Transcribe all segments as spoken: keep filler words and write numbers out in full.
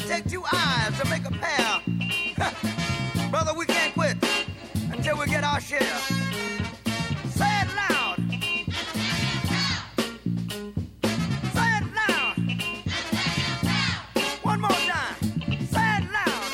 it take two eyes to make a pair. Brother, we can't quit until we get our share. Say it loud. Say it loud. One more time. Say it loud.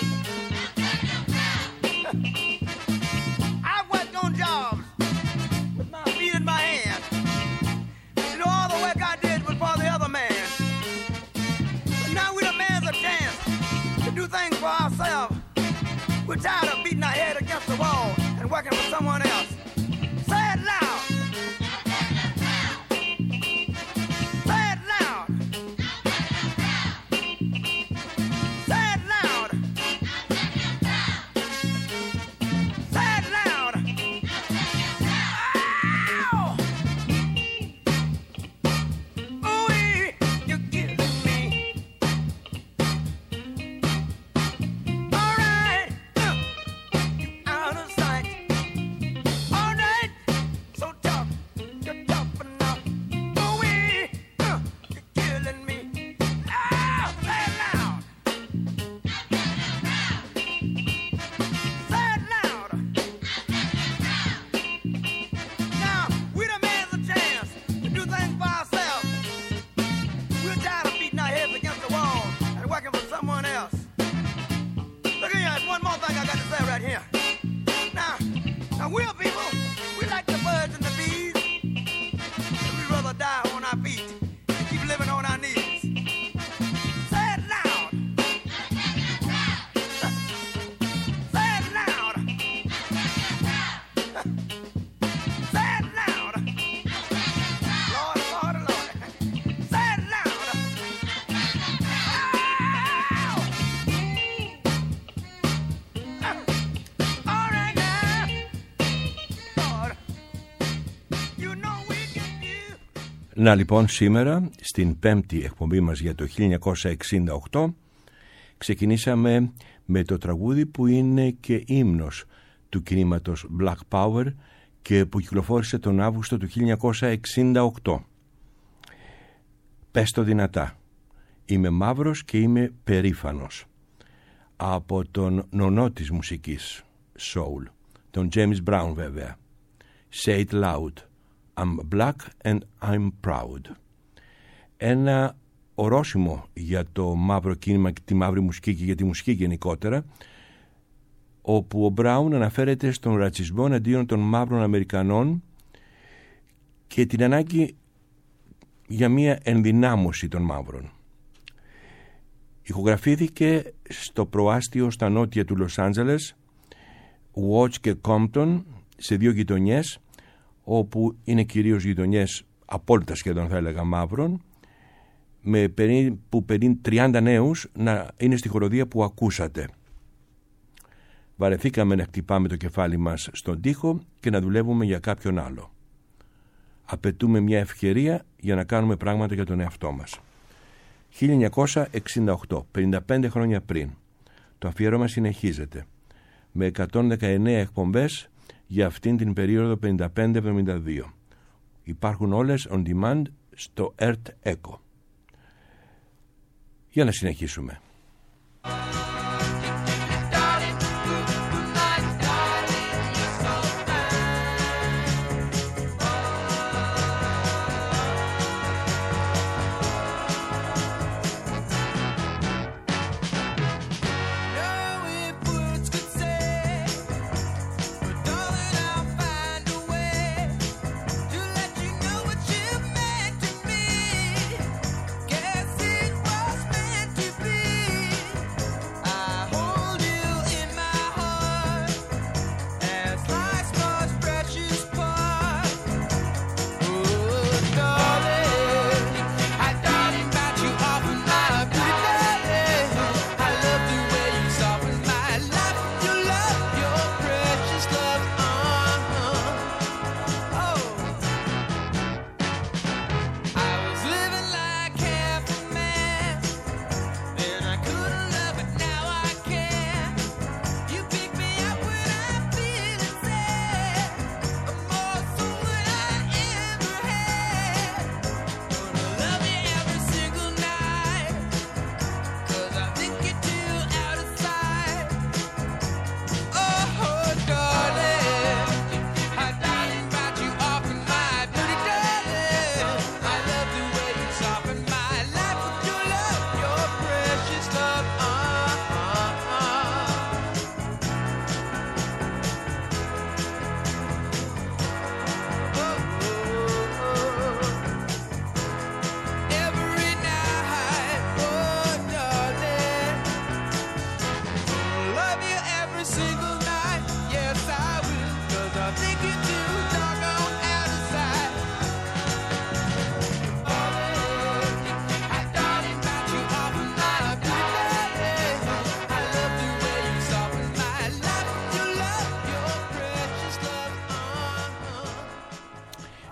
I've worked on jobs with my feet in my hand. You know, all the work I did was for the other man. But now we demand a chance to do things for ourselves. We're tired of beating our head against the wall and working for someone else. Say it loud. Say it loud. Say it loud. Say it loud. Ow! Ooh-wee, you're killing me. All right. Out of sight. All night. So tough. You're tough enough. Ooh-wee, uh, you're killing me. Ah, say it loud. Say it loud. Now, we demand a chance to do things for ourselves. We're tired of beating our heads against the wall and working for someone else. Look at here, there's one more thing I got to say right here. Now, now we're people, we like the birds and the bees. And we'd rather die on our feet and keep living on our knees. Say it loud. Say it loud. Say it loud. Lord, Lord, Lord. Say it loud. Ow! All right now. Lord, you know we can do. Να λοιπόν, σήμερα στην πέμπτη εκπομπή μας για το χίλια εννιακόσια εξήντα οκτώ ξεκινήσαμε με το τραγούδι που είναι και ύμνος του κινήματος Black Power και που κυκλοφόρησε τον Αύγουστο του χίλια εννιακόσια εξήντα οκτώ. Πες το δυνατά. Είμαι μαύρος και είμαι περήφανος. Από τον νονό της μουσικής soul, τον James Brown βέβαια. Say it loud. I'm black and I'm proud. Ένα ορόσημο για το μαύρο κίνημα και τη μαύρη μουσική και για τη μουσική γενικότερα, όπου ο Μπράουν αναφέρεται στον ρατσισμό εναντίον των μαύρων Αμερικανών και την ανάγκη για μια ενδυνάμωση των μαύρων. Ηχογραφήθηκε στο προάστιο στα νότια του Λος Άντζελες, Watch και Compton, σε δύο γειτονιές, όπου είναι κυρίως γειτονιές απόλυτα σχεδόν θα έλεγα μαύρων, με περίπου τριάντα νέους να είναι στη χοροδία που ακούσατε. Βαρεθήκαμε να χτυπάμε το κεφάλι μας στον τοίχο και να δουλεύουμε για κάποιον άλλο. Απαιτούμε μια ευκαιρία για να κάνουμε πράγματα για τον εαυτό μας. χίλια εννιακόσια εξήντα οκτώ, πενήντα πέντε χρόνια πριν. Το αφιέρωμα συνεχίζεται με εκατόν δεκαεννέα εκπομπές για αυτήν την περίοδο πενήντα πέντε εβδομήντα δύο. Υπάρχουν όλες on demand στο Earth Echo. Για να συνεχίσουμε. Guess it was meant to be.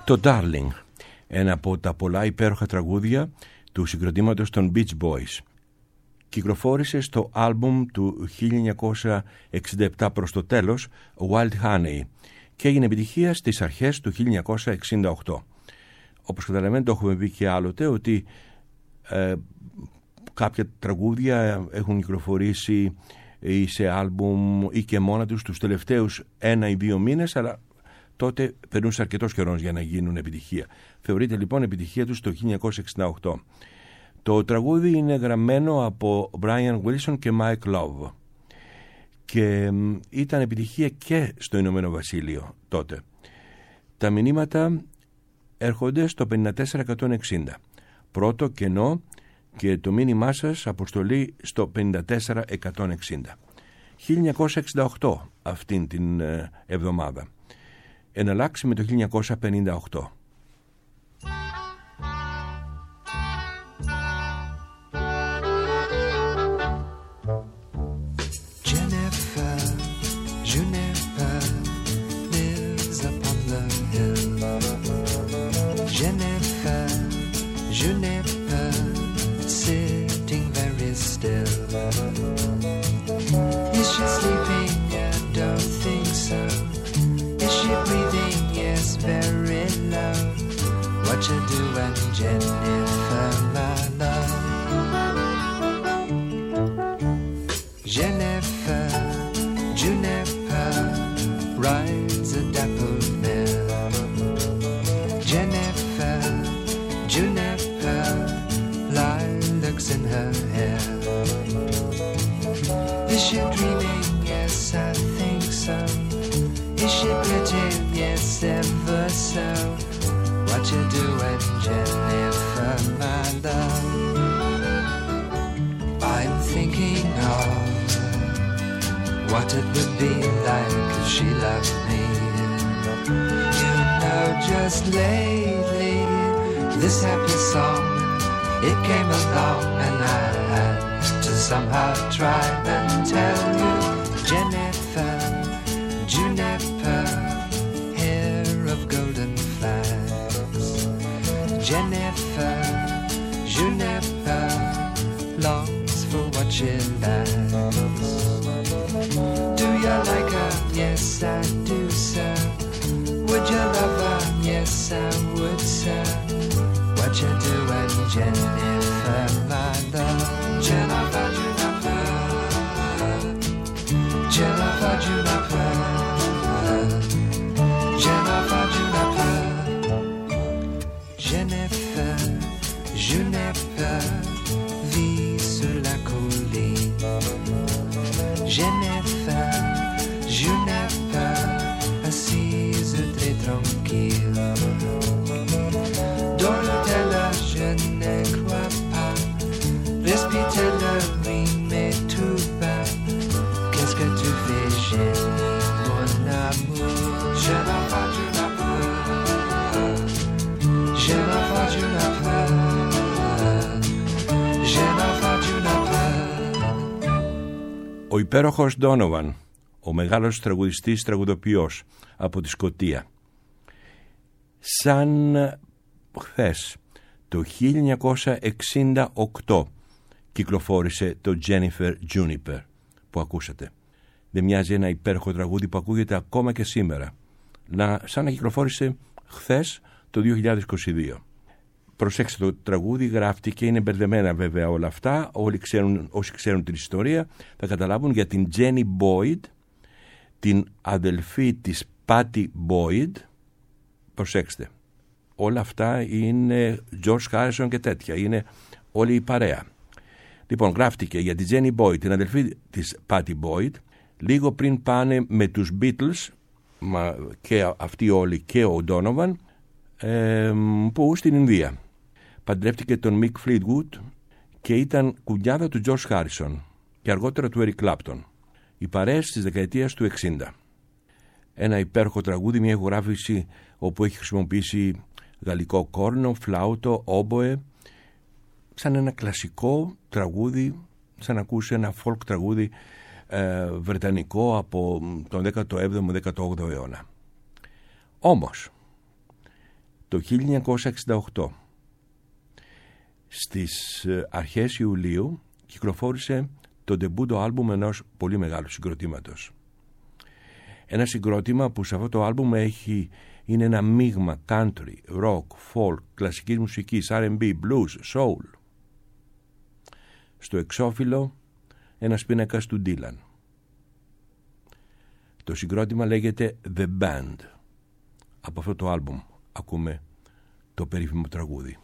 Το Darling, ένα από τα πολλά υπέροχα τραγούδια του συγκροτήματος των Beach Boys. Κυκλοφόρησε στο άλμπουμ του χίλια εννιακόσια εξήντα επτά προς το τέλος, Wild Honey, και έγινε επιτυχία στις αρχές του χίλια εννιακόσια εξήντα οκτώ. Όπως καταλαβαίνετε, το έχουμε πει και άλλοτε, ότι ε, κάποια τραγούδια έχουν κυκλοφορήσει ή σε άλμπουμ ή και μόνα τους τους τελευταίους ένα ή δύο μήνες, αλλά τότε περνούσε αρκετός καιρός για να γίνουν επιτυχία. Θεωρείται λοιπόν επιτυχία τους το χίλια εννιακόσια εξήντα οκτώ. Το τραγούδι είναι γραμμένο από Brian Wilson και Mike Love και ήταν επιτυχία και στο Ηνωμένο Βασίλειο τότε. Τα μηνύματα έρχονται στο πενήντα τέσσερα εκατόν εξήντα. Πρώτο κενό και το μήνυμά σας αποστολή στο πενήντα τέσσερα εκατόν εξήντα. χίλια εννιακόσια εξήντα οκτώ αυτήν την εβδομάδα. Εναλλάξει με το χίλια εννιακόσια πενήντα οκτώ. What you doing, Jennifer, my love? Jennifer, Juniper rides a dapple mare. Jennifer, Juniper, lilacs in her hair. Is she dreaming? Yes, I think so. Is she pretty? Yes, ever so. What you doing, Jennifer, my love? I'm thinking of what it would be like if she loved me. You know, just lately, this happy song, it came along and I had to somehow try and tell you, Jennifer, Juniper, hair of golden flags. Jennifer, Juniper, longs for what she lacks. Do you like her? Yes, I do, sir. Would you love her? Yes, I would, sir. What you doing, Jennifer, my love? Jennifer, Juniper, Jennifer, Juniper, Jennifer, Juniper. Jennifer, Juniper vit sur la colline. Jennifer, Juniper assise très tranquille. Dors-le, je ne crois pas. Respire-le, oui, mais tout bas. Qu'est-ce que tu fais, Jenny, mon amour? Jennifer, Juniper, Jennifer, Juniper, Jennifer, Juniper. Ο υπέροχος Donovan, ο μεγάλος τραγουδιστής τραγουδοποιός από τη Σκωτία. Σαν χθες, το χίλια εννιακόσια εξήντα οκτώ κυκλοφόρησε το Jennifer Juniper που ακούσατε. Δεν μοιάζει ένα υπέροχο τραγούδι που ακούγεται ακόμα και σήμερα, να, σαν να κυκλοφόρησε χθες το δύο χιλιάδες είκοσι δύο. Προσέξτε, το τραγούδι γράφτηκε, είναι μπερδεμένα βέβαια όλα αυτά. Όλοι ξέρουν, όσοι ξέρουν την ιστορία θα καταλάβουν για την Jenny Boyd, την αδελφή της Patty Boyd. Προσέξτε, όλα αυτά είναι George Harrison και τέτοια, είναι όλη η παρέα. Λοιπόν, γράφτηκε για την Jenny Boyd, την αδελφή της Patty Boyd, λίγο πριν πάνε με τους Beatles, μα και αυτοί όλοι και ο Donovan, ε, που στην Ινδία. Παντρεύτηκε τον Mick Fleetwood και ήταν κουνιάδα του George Harrison και αργότερα του Eric Clapton. Οι παρέες της δεκαετίας του εξήντα. Ένα υπέροχο τραγούδι, μια ηχογράφηση όπου έχει χρησιμοποιήσει γαλλικό κόρνο, φλάουτο, όμποε, σαν ένα κλασικό τραγούδι, σαν να ακούσει ένα folk τραγούδι ε, βρετανικό από τον δέκατο έβδομο με δέκατο όγδοο αιώνα. Όμως, το χίλια εννιακόσια εξήντα οκτώ. Στις αρχές Ιουλίου κυκλοφόρησε το ντεμπούτο άλμπουμ ενός πολύ μεγάλου συγκροτήματος. Ένα συγκρότημα που σε αυτό το άλμπουμ έχει, είναι ένα μείγμα country, rock, folk, κλασικής μουσικής, αρ εντ μπι, blues, soul. Στο εξώφυλλο ένας πίνακας του Dylan. Το συγκρότημα λέγεται The Band. Από αυτό το άλμπουμ ακούμε το περίφημο τραγούδι.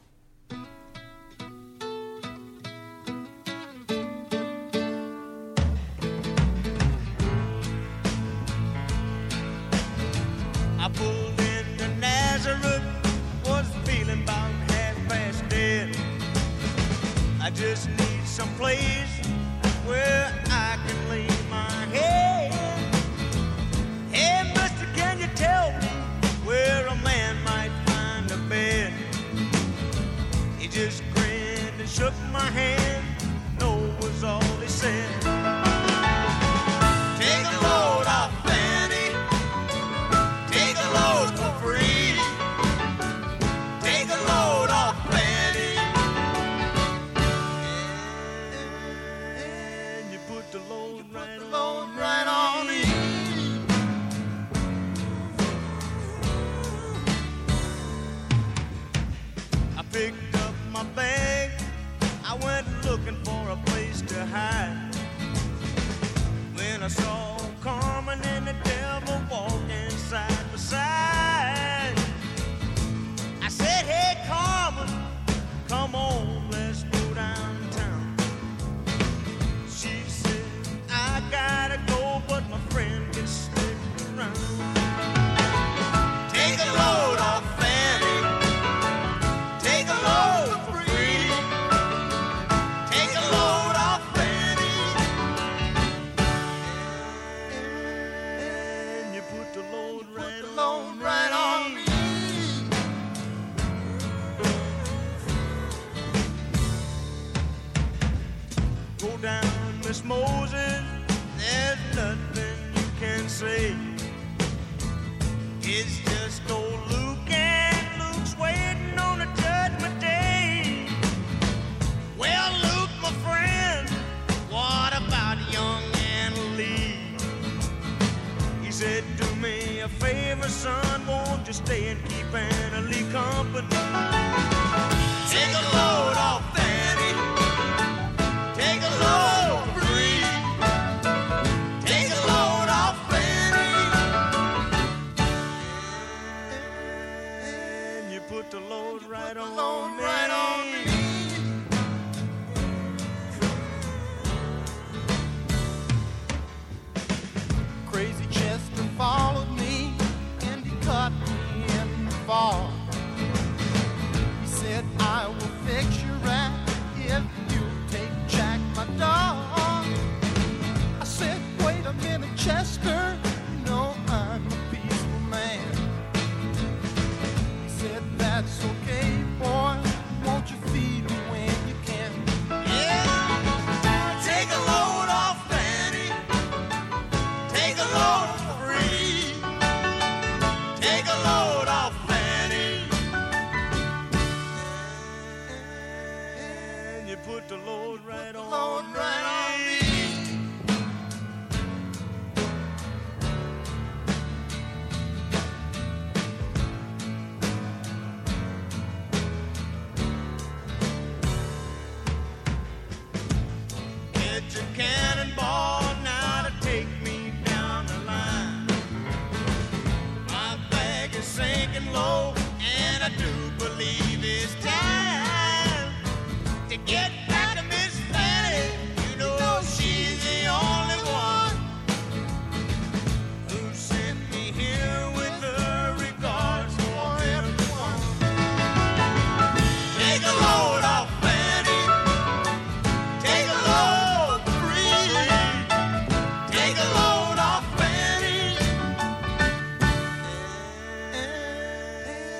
Just need some place where I can lay my head. Hey, mister, can you tell me where a man might find a bed? He just grinned and shook my hand. No was all he said. Take a load off Fanny. Take a load for free. Take a load off Fanny. The load right, the load right on me. I picked up my bag. I went looking for a place to hide. When I saw Carmen and the devil walking side by side, I said, "Hey, Carmen, come on, let's go downtown." She said, "I gotta go, but my friend can stick around." Take a load off Fanny. Take a load for free. Take a load off Fanny. And you put the load right, load right on me. Go down, Miss Moses. There's nothing you can say. It's just old Luke, and Luke's waiting on a judgment day. Well, Luke, my friend, what about young Anna Lee? He said, "Do me a favor, son, won't you stay and keep Anna Lee company? Take a load off Fanny. Take a load free. Take a load off Fanny." And you put the load right on load me. Right on me. Crazy Chester followed me and he caught me in the fall. He said, "I will fix you right if you take Jack, my dog." I said, "Wait a minute, Chester, you know I'm a peaceful man." He said, "That's okay, boy, won't you feed me when you can?" Yeah, take a load off Fanny. Take a load free. Take a load off Fanny. And you put the load right on load right on me. Get your cannonball now to take me down the line. My bag is sinking low, and I do believe it's time to get back to Miss Fanny. You know she's the only one who sent me here with her regards for everyone. Take a load off Fanny. Take a load free. Take a load off Fanny.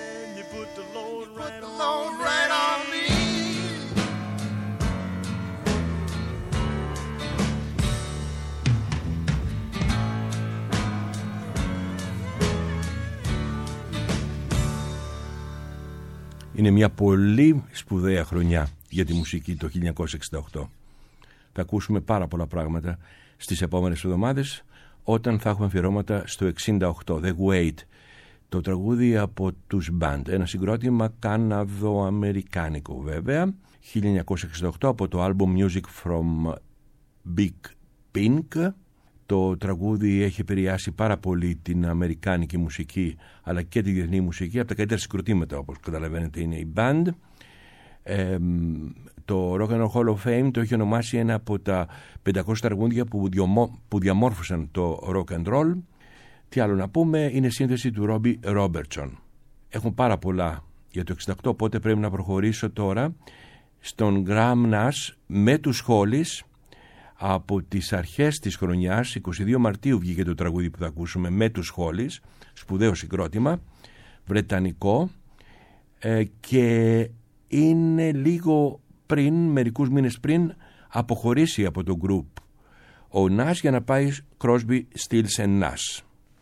Είναι μια πολύ σπουδαία χρονιά για τη μουσική το χίλια εννιακόσια εξήντα οκτώ. Θα ακούσουμε πάρα πολλά πράγματα στις επόμενες εβδομάδες, όταν θα έχουμε αφιερώματα στο εξήντα οκτώ, The Wait, το τραγούδι από τους Band, ένα συγκρότημα καναδοαμερικάνικο βέβαια, χίλια εννιακόσια εξήντα οκτώ, από το album Music from Big Pink. Το τραγούδι έχει επηρεάσει πάρα πολύ την αμερικάνικη μουσική αλλά και τη διεθνή μουσική. Από τα καλύτερα συγκροτήματα, όπως καταλαβαίνετε, είναι η Band. Ε, το Rock and Roll Hall of Fame το έχει ονομάσει ένα από τα πεντακόσια τραγούδια που, διομο, που διαμόρφωσαν το Rock and Roll. Τι άλλο να πούμε, είναι σύνθεση του Ρόμπι Ρόμπερτσον. Έχουν πάρα πολλά για το εξήντα οκτώ, οπότε πρέπει να προχωρήσω τώρα στον Graham Nash με τους Hollies. Από τις αρχές της χρονιάς, είκοσι δύο Μαρτίου βγήκε το τραγούδι που θα ακούσουμε, με τους Hollies, σπουδαίο συγκρότημα, βρετανικό, ε, και είναι λίγο πριν, μερικούς μήνες πριν, αποχωρήσει από το group ο Nash για να πάει Crosby, Stills and Nash.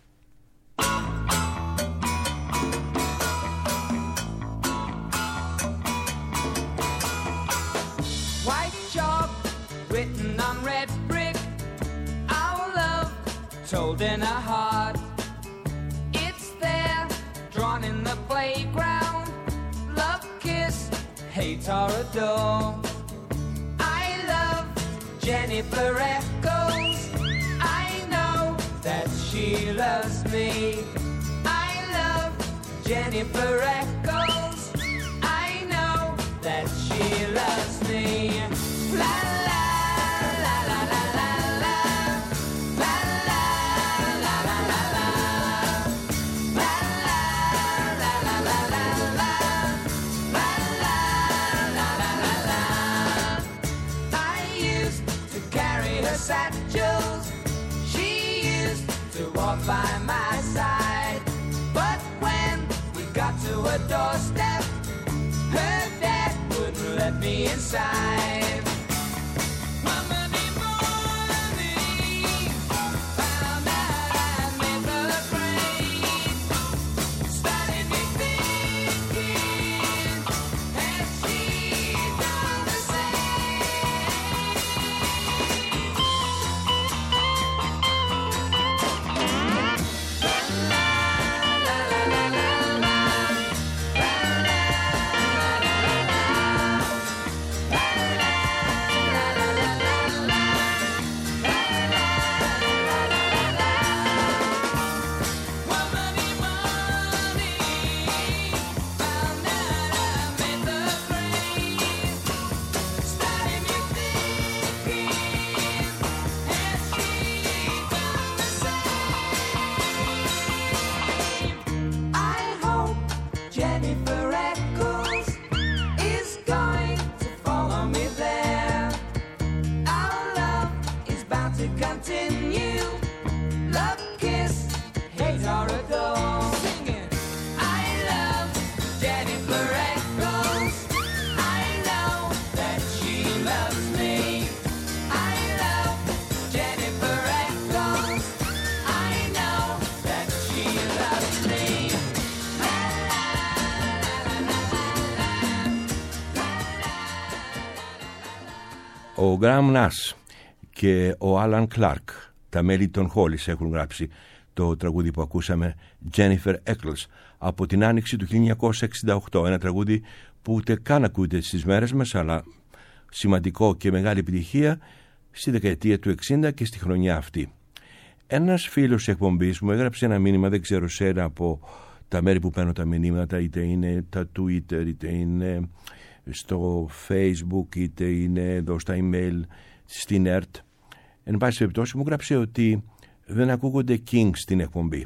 Told in a heart, it's there, drawn in the playground. Love, kiss, hate or adore. I love Jennifer Echoes. I know that she loves me. I love Jennifer Echoes. I know that she loves me. La la. Satchels, she used to walk by my side, but when we got to her doorstep, her dad wouldn't let me inside. Ο Graham Nash και ο Alan Clark, τα μέλη των Hollies, έχουν γράψει το τραγούδι που ακούσαμε, Jennifer Eccles, από την άνοιξη του χίλια εννιακόσια εξήντα οκτώ. Ένα τραγούδι που ούτε καν ακούτε στις μέρες μας, αλλά σημαντικό και μεγάλη επιτυχία στη δεκαετία του εξήντα και στη χρονιά αυτή. Ένας φίλος εκπομπής μου έγραψε ένα μήνυμα, δεν ξέρω, σε ένα από τα μέρη που παίρνω τα μηνύματα, είτε είναι τα Twitter, είτε είναι στο Facebook, είτε είναι εδώ στα email στην ΕΡΤ. Εν πάση περιπτώσει μου γράψε ότι δεν ακούγονται Kings στην εκπομπή.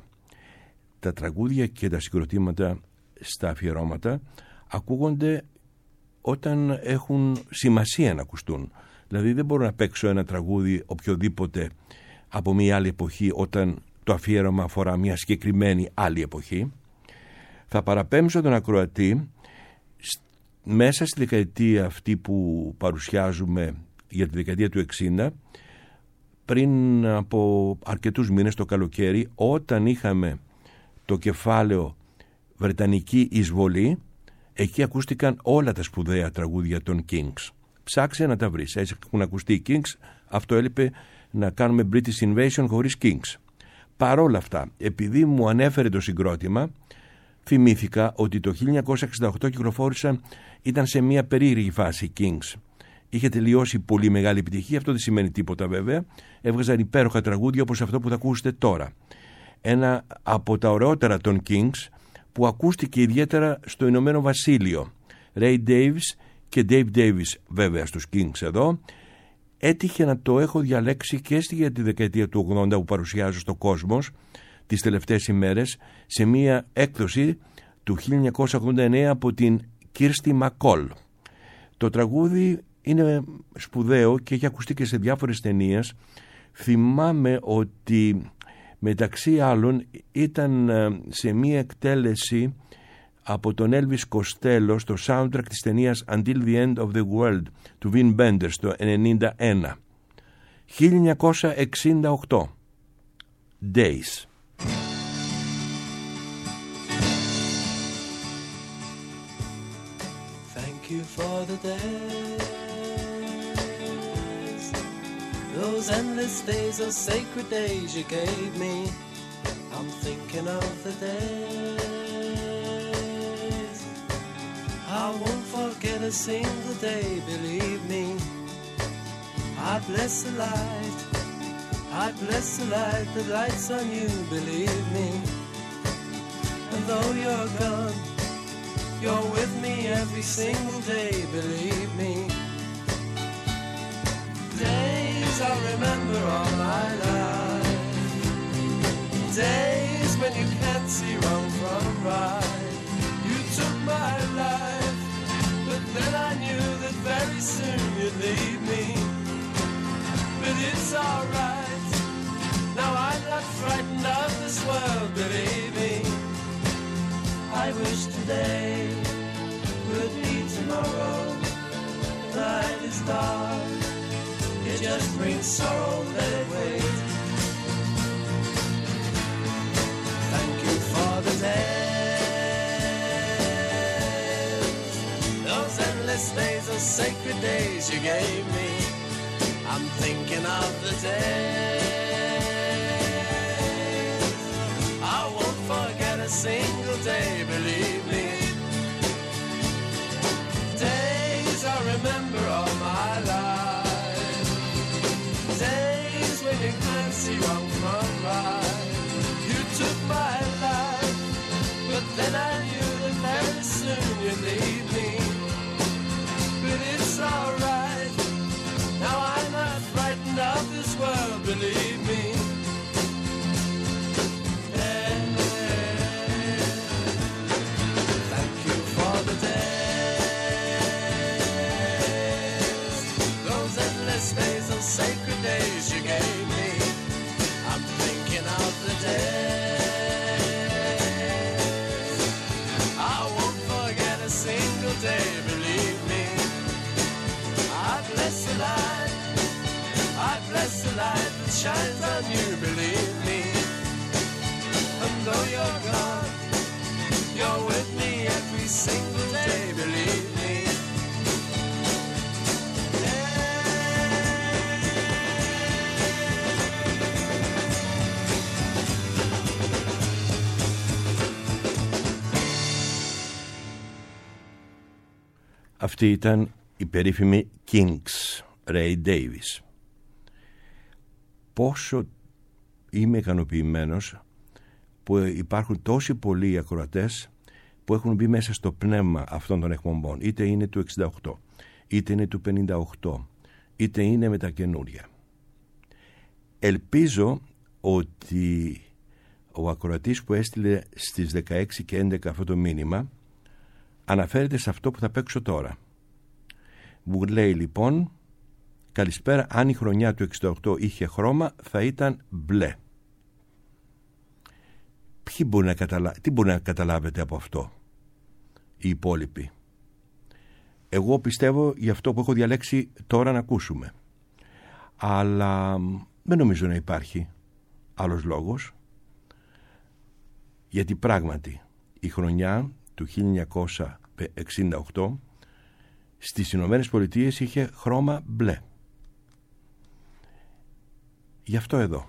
Τα τραγούδια και τα συγκροτήματα στα αφιερώματα ακούγονται όταν έχουν σημασία να ακουστούν. Δηλαδή δεν μπορώ να παίξω ένα τραγούδι οποιοδήποτε από μια άλλη εποχή όταν το αφιέρωμα αφορά μια συγκεκριμένη άλλη εποχή. Θα παραπέμψω τον ακροατή μέσα στη δεκαετία αυτή που παρουσιάζουμε για τη δεκαετία του εξήντα, πριν από αρκετούς μήνες το καλοκαίρι, όταν είχαμε το κεφάλαιο Βρετανική εισβολή, Εκεί ακούστηκαν όλα τα σπουδαία τραγούδια των Kings. Ψάξε να τα βρεις. Έτσι έχουν ακουστεί οι Kings. Αυτό έλειπε, να κάνουμε British Invasion χωρίς Kings. Παρόλα αυτά, επειδή μου ανέφερε το συγκρότημα, θυμήθηκα ότι το χίλια εννιακόσια εξήντα οκτώ κυκλοφόρησαν, ήταν σε μια περίεργη φάση Kings. Είχε τελειώσει πολύ μεγάλη επιτυχία, αυτό δεν σημαίνει τίποτα βέβαια. Έβγαζαν υπέροχα τραγούδια όπως αυτό που θα ακούσετε τώρα. Ένα από τα ωραιότερα των Kings που ακούστηκε ιδιαίτερα στο Ηνωμένο Βασίλειο. Ray Davies και Dave Davies βέβαια στους Kings εδώ. Έτυχε να το έχω διαλέξει και στη τη δεκαετία του ογδόντα που παρουσιάζω στο Κόσμος τις τελευταίες ημέρες σε μία έκδοση του χίλια εννιακόσια ογδόντα εννέα από την Kirsty MacColl. Το τραγούδι είναι σπουδαίο και έχει ακουστεί και σε διάφορες ταινίες. Θυμάμαι ότι μεταξύ άλλων ήταν σε μία εκτέλεση από τον Elvis Costello στο soundtrack της ταινίας Until the End of the World του Vin Benders το ενενήντα ένα. χίλια εννιακόσια εξήντα οκτώ. Days. Thank you for the days, those endless days, those sacred days you gave me. I'm thinking of the days I won't forget a single day, believe me. I bless the light, I bless the light that lights on you, believe me. And though you're gone, you're with me every single day, believe me. Days I remember all my life, days when you can't see wrong from right. You took my life, but then I knew that very soon you'd leave me. But it's alright, now I'm not frightened of this world, believe me. I wish today would be tomorrow. The night is dark, it just brings sorrow, let it wait. Thank you for the days, those endless days, those sacred days you gave me. I'm thinking of the days I won't forget a single day, believe me. Days I remember all my life, days when you can't see wrong from right. You took my life, but then I knew that very soon you'd leave me. But it's alright, now I'm not frightened of this world, believe me. Thank you for the days, those endless days, those sacred days you gave me. I'm thinking of the days I won't forget a single day, believe me. I bless the light, I bless the light that shines on you, believe me. And though you're gone, you're with me every single day, believe me. Αυτή ήταν η περίφημη Kings, Ray Davies. Πόσο είμαι ικανοποιημένος που υπάρχουν τόσοι πολλοί ακροατές που έχουν μπει μέσα στο πνεύμα αυτών των εκπομπών, είτε είναι του εξήντα οκτώ, είτε είναι του πενήντα οκτώ, είτε είναι με τα καινούρια. Ελπίζω ότι ο ακροατής που έστειλε στις δεκαέξι και έντεκα αυτό το μήνυμα αναφέρεται σε αυτό που θα παίξω τώρα. Μου λέει λοιπόν: καλησπέρα, αν η χρονιά του εξήντα οκτώ είχε χρώμα θα ήταν μπλε. Ποιοι μπορεί να καταλα... Τι μπορεί να καταλάβετε από αυτό οι υπόλοιποι? Εγώ πιστεύω για αυτό που έχω διαλέξει τώρα να ακούσουμε, αλλά δεν νομίζω να υπάρχει άλλος λόγος, γιατί πράγματι η χρονιά του χίλια εννιακόσια εξήντα οκτώ, στις Ηνωμένες Πολιτείες είχε χρώμα μπλε. Γι' αυτό εδώ.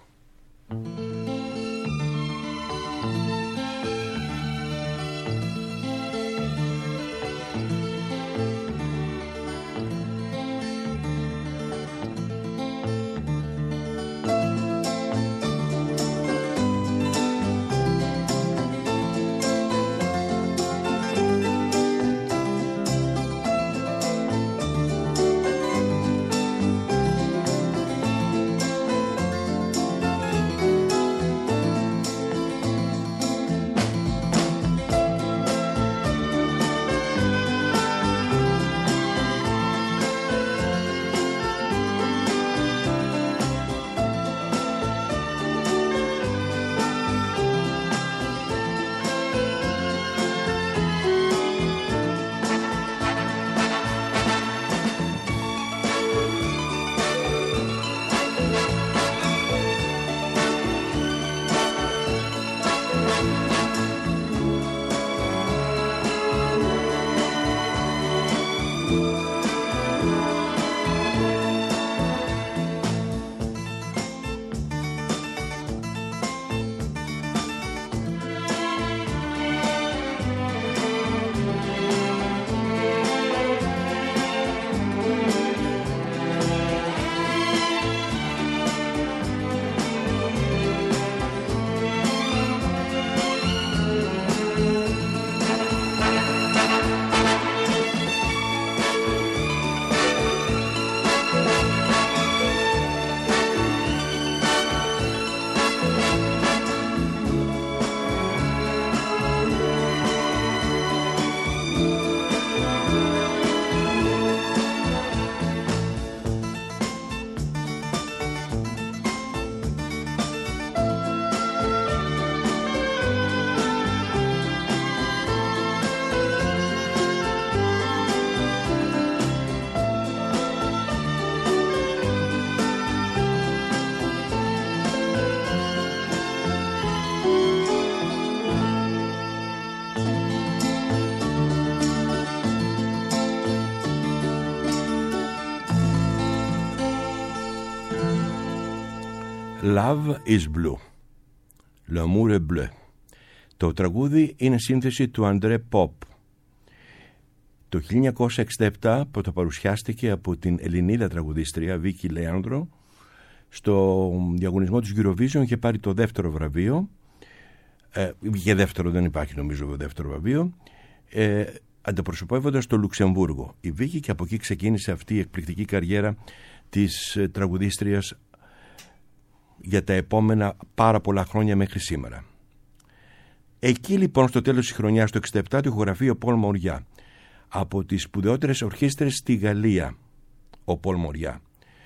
Love is blue. L'amour est bleu. Το τραγούδι είναι σύνθεση του Αντρέ Ποπ. Το χίλια εννιακόσια εξήντα επτά πρωτοπαρουσιάστηκε από την Ελληνίδα τραγουδίστρια Βίκη Λέανδρο. Στο διαγωνισμό της Eurovision είχε πάρει το δεύτερο βραβείο. Ε, για δεύτερο δεν υπάρχει νομίζω δεύτερο βραβείο. Ε, αντιπροσωπεύοντας το Λουξεμβούργο. Η Βίκη, και από εκεί ξεκίνησε αυτή η εκπληκτική καριέρα της τραγουδίστριας για τα επόμενα πάρα πολλά χρόνια μέχρι σήμερα. Εκεί λοιπόν στο τέλος της χρονιάς το εξήντα επτά το ηχογραφεί ο Πολ Μοριά από τις σπουδαιότερες ορχήστρες στη Γαλλία. Ο Πολ Μοριά.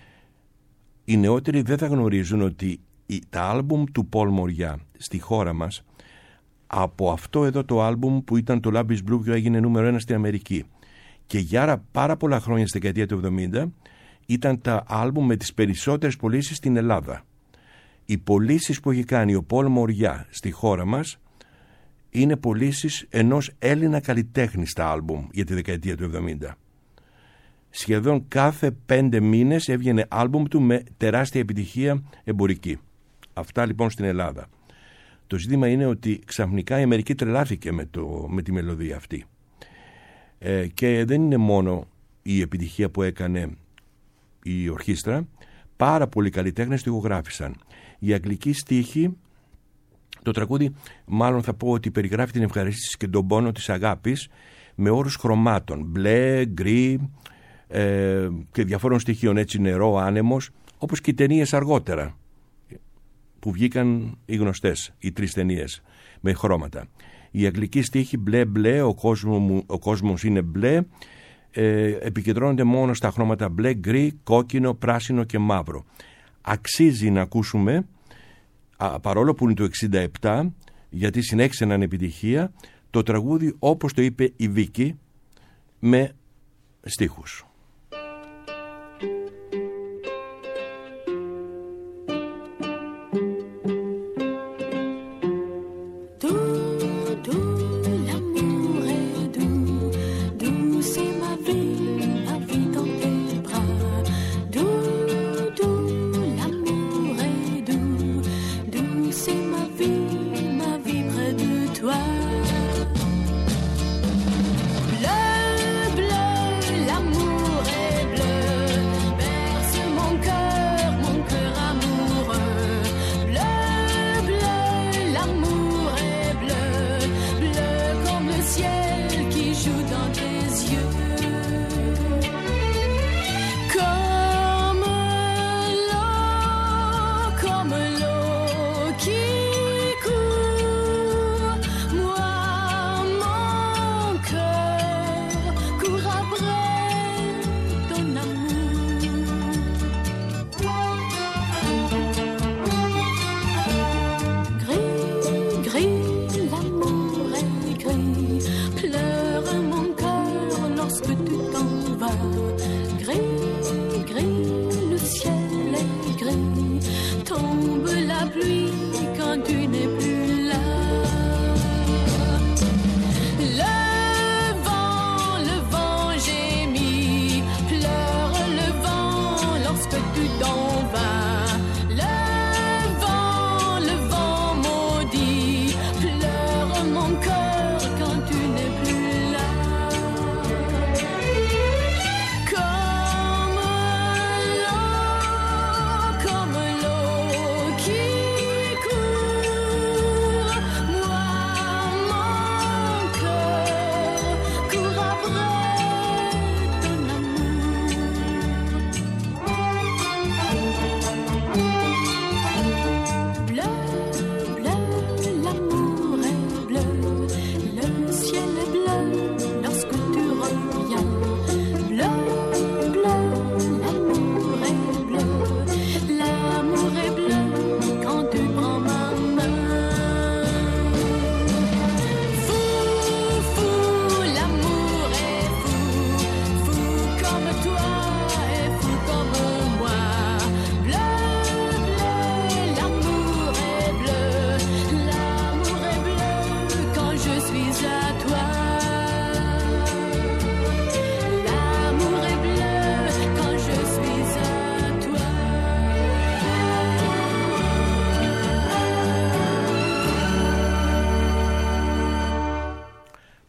Οι νεότεροι δεν θα γνωρίζουν ότι τα άλμπουμ του Πολ Μοριά στη χώρα μας, από αυτό εδώ το άλμπουμ που ήταν το Love is Blue που έγινε νούμερο ένα στην Αμερική και για πάρα πολλά χρόνια στη δεκαετία του εβδομήντα, ήταν τα άλμπουμ με τις περισσότερες πωλήσεις στην Ελλάδα. Οι πωλήσεις που έχει κάνει ο Πολ Μοριά στη χώρα μας είναι πωλήσεις ενός Έλληνα καλλιτέχνη στα άλμπουμ για τη δεκαετία του εβδομήντα. Σχεδόν κάθε πέντε μήνες έβγαινε άλμπουμ του με τεράστια επιτυχία εμπορική. Αυτά λοιπόν στην Ελλάδα. Το ζήτημα είναι ότι ξαφνικά η Αμερική τρελάθηκε με, το, με τη μελωδία αυτή. Ε, και δεν είναι μόνο η επιτυχία που έκανε η ορχήστρα, πάρα πολλοί καλλιτέχνες το ηχογράφησαν. Η αγγλική στίχη, το τραγούδι μάλλον θα πω ότι περιγράφει την ευχαρίστηση και τον πόνο της αγάπης με όρους χρωμάτων, μπλε, γκρι ε, και διαφόρων στοιχείων, έτσι νερό, άνεμος, όπως και οι ταινίες αργότερα που βγήκαν οι γνωστές, οι τρεις ταινίες με χρώματα. Η αγγλική στίχη μπλε μπλε, ο κόσμος, ο κόσμος είναι μπλε, ε, επικεντρώνονται μόνο στα χρώματα μπλε, γκρι, κόκκινο, πράσινο και μαύρο. Αξίζει να ακούσουμε, α, παρόλο που είναι το εξήντα επτά, γιατί συνέχισε να είναι επιτυχία, το τραγούδι όπως το είπε η Βίκη με στίχους.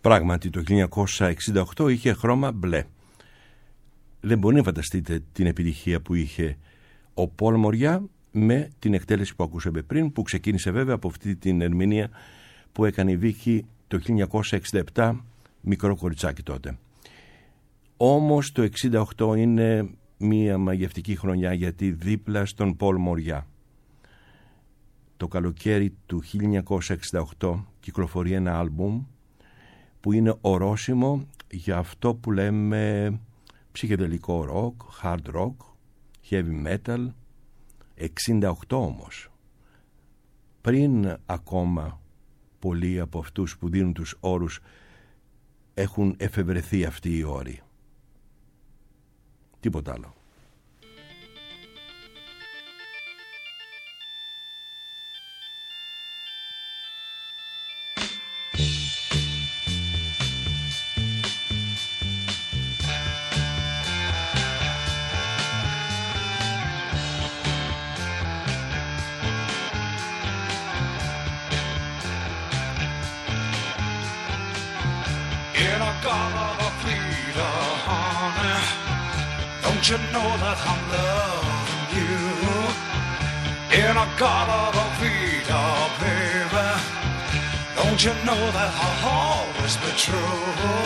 Πράγματι το χίλια εννιακόσια εξήντα οκτώ είχε χρώμα μπλε. Δεν μπορεί να φανταστείτε την επιτυχία που είχε ο Πολ Μοριά με την εκτέλεση που ακούσαμε πριν, που ξεκίνησε βέβαια από αυτή την ερμηνεία που έκανε η Βίκη το χίλια εννιακόσια εξήντα επτά, μικρό κοριτσάκι τότε. Όμως το εξήντα οκτώ είναι μια μαγευτική χρονιά, γιατί δίπλα στον Πολ Μοριά το καλοκαίρι του χίλια εννιακόσια εξήντα οκτώ κυκλοφορεί ένα άλμπουμ που είναι ορόσημο για αυτό που λέμε ψυχεδελικό rock, hard rock, heavy metal. εξήντα οκτώ όμως, πριν ακόμα πολλοί από αυτούς που δίνουν τους όρους έχουν εφευρεθεί αυτοί οι όροι. Τίποτα άλλο. Don't you know that I'm loving you? In a Garden Vita, baby. Don't you know that I'll always be true?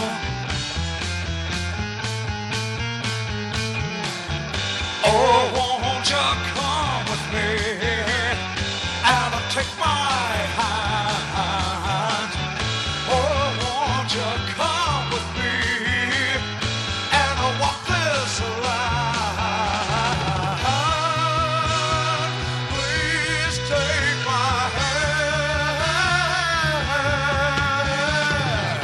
Oh, won't you come with me and take my hand? Oh, won't you come with me and walk this line? Please take my hand.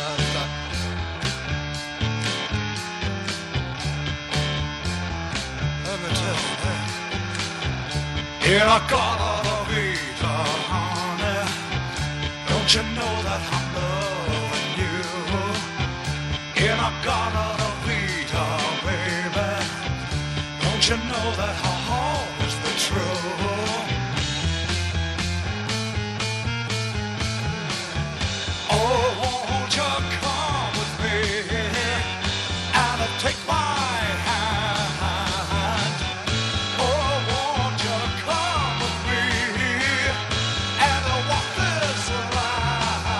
Let me tell you that. In a Garden Vita, honey, don't you know that I'm loving you? In a Garden Vita, baby, don't you know that I'll always be true? Oh, won't you come with me and take my hand? Oh, won't you come with me and walk this line?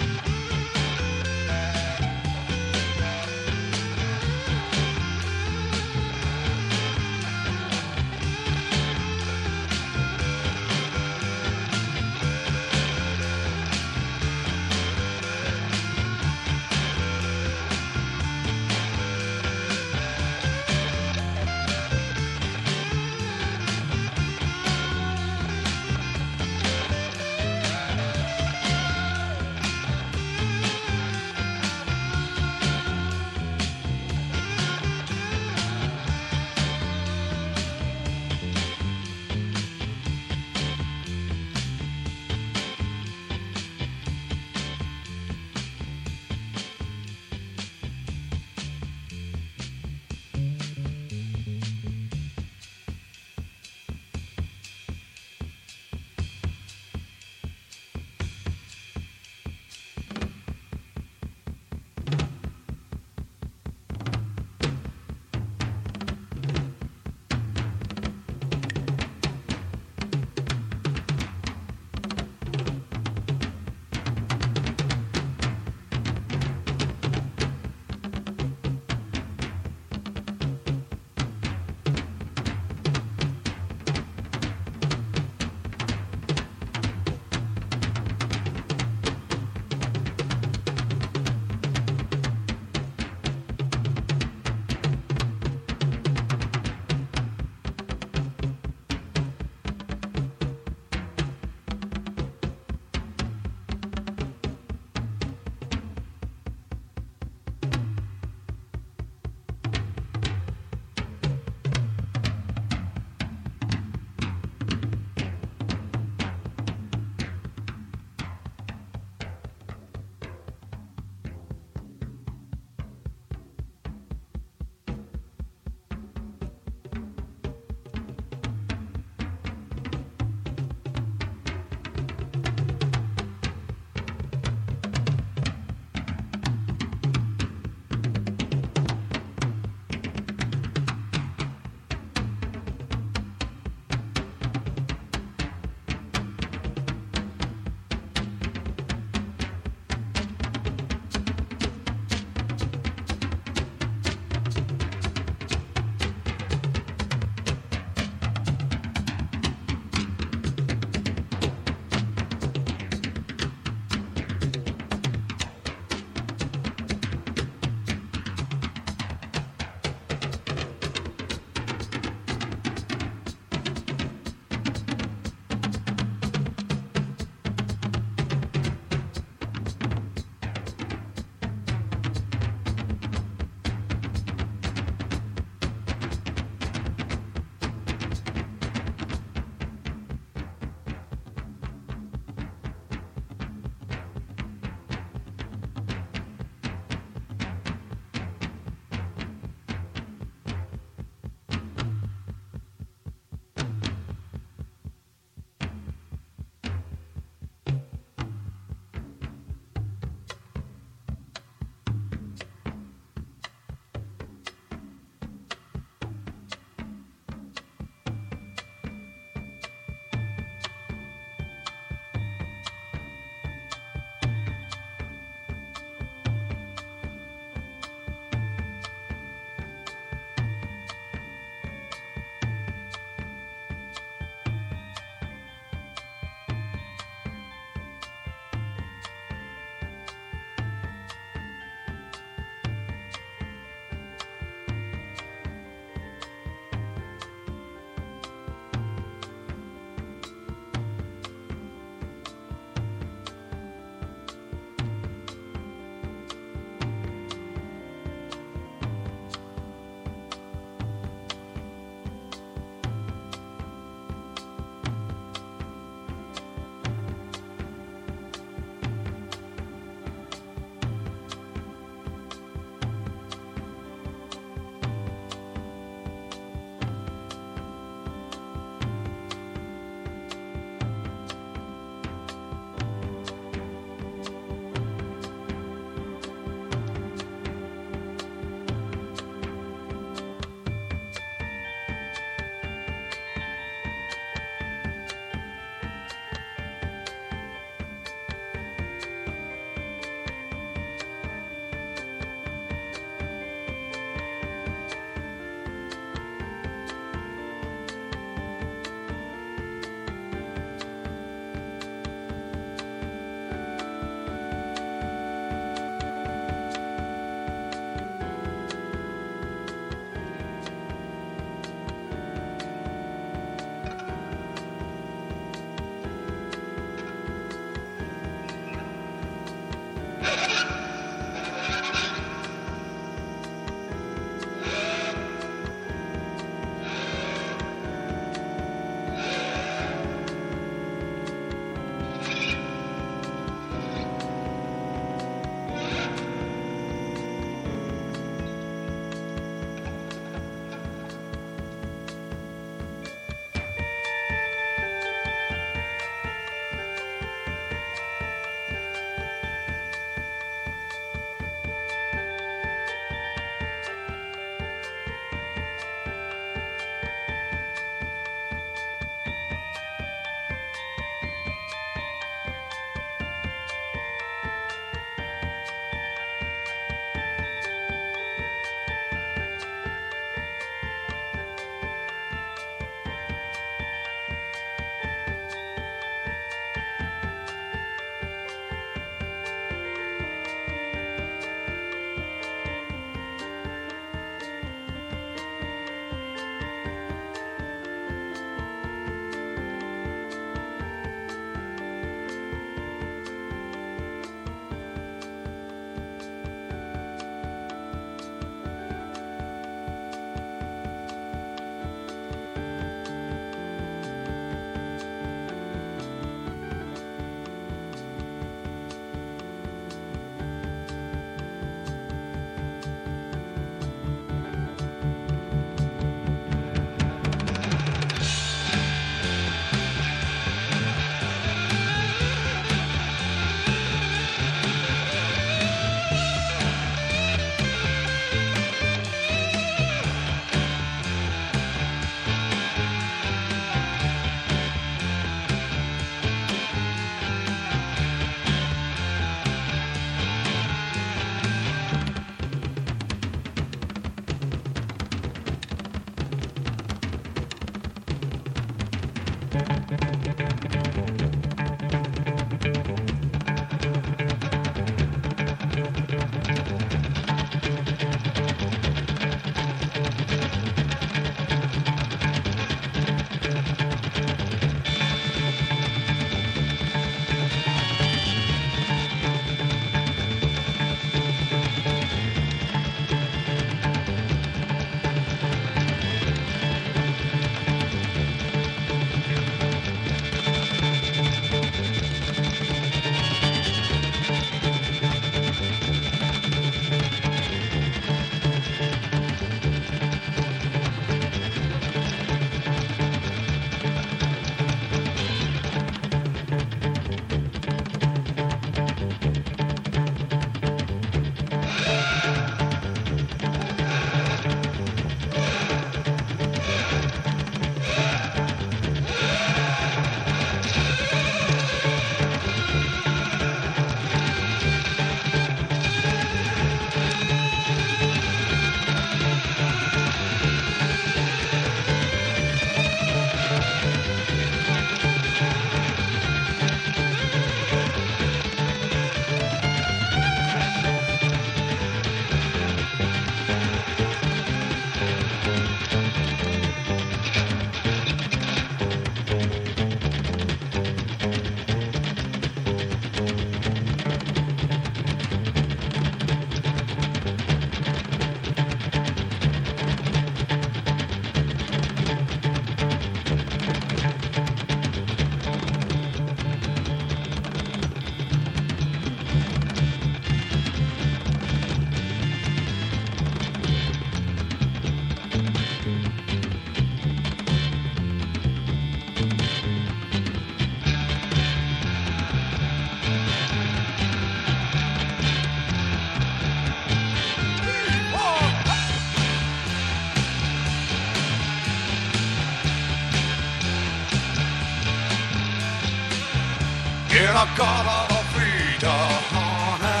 In a garden of Vida, honey,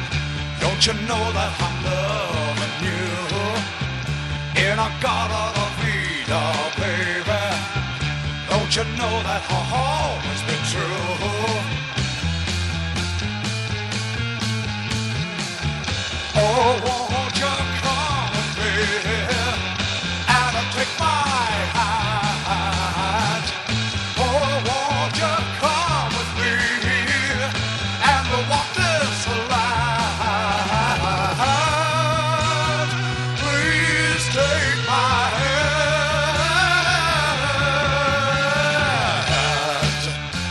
don't you know that I'm loving you? In a garden of Vida, baby, don't you know that I've always been true? Oh, won't you come with me and take my hand? Oh, won't you come with me and we'll walk this line? Please take my hand.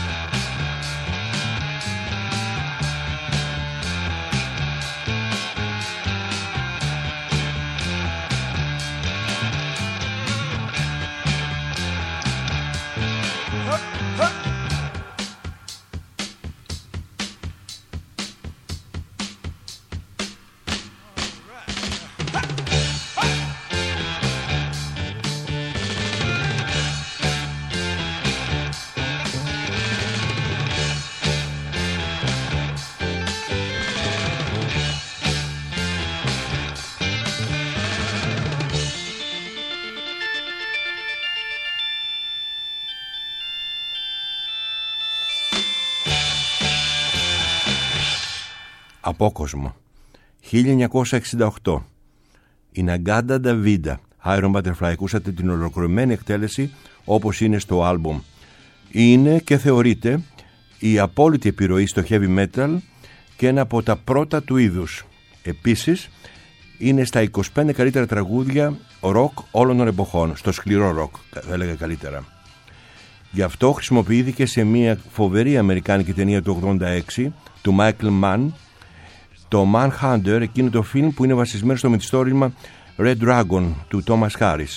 Απόκοσμο. χίλια εννιακόσια εξήντα οκτώ. Η Nagada da Vida, Iron Butterfly. Ακούσατε την ολοκληρωμένη εκτέλεση όπως είναι στο άλμπουμ. Είναι και θεωρείται η απόλυτη επιρροή στο heavy metal και ένα από τα πρώτα του είδους. Επίσης είναι στα είκοσι πέντε καλύτερα τραγούδια ροκ όλων των εποχών, στο σκληρό ροκ θα έλεγα καλύτερα. Γι' αυτό χρησιμοποιήθηκε σε μια φοβερή αμερικάνικη ταινία του ογδόντα έξι του Michael Mann, το Manhunter, εκείνο το φιλμ που είναι βασισμένο στο μυθιστόρημα Red Dragon του Thomas Harris.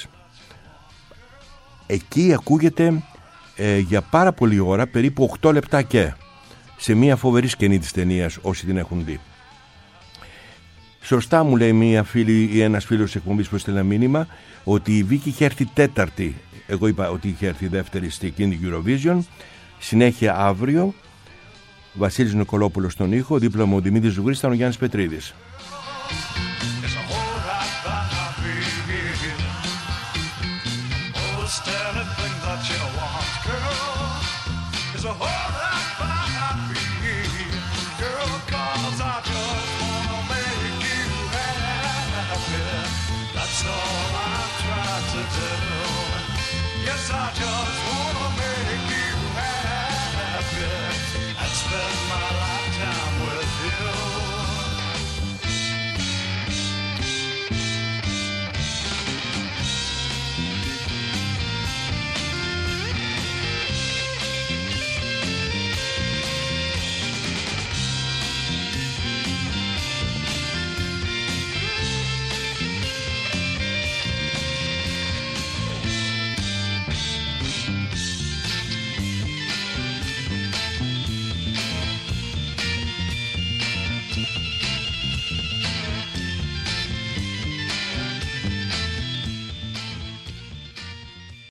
Εκεί ακούγεται ε, για πάρα πολλή ώρα, περίπου οκτώ λεπτά και σε μια φοβερή σκηνή της ταινίας, όσοι την έχουν δει. Σωστά μου λέει μια φίλη ή ένας φίλος της εκπομπής που έστειλε ένα μήνυμα ότι η Βίκη είχε έρθει τέταρτη. Εγώ είπα ότι είχε έρθει δεύτερη στη εκείνη Eurovision. Συνέχεια αύριο Βασίλης Νικολόπουλος στον ήχο, δίπλα μου ο Δημήτρης Ζουγρής, ήταν ο Γιάννης Πετρίδης. Girl, da, da.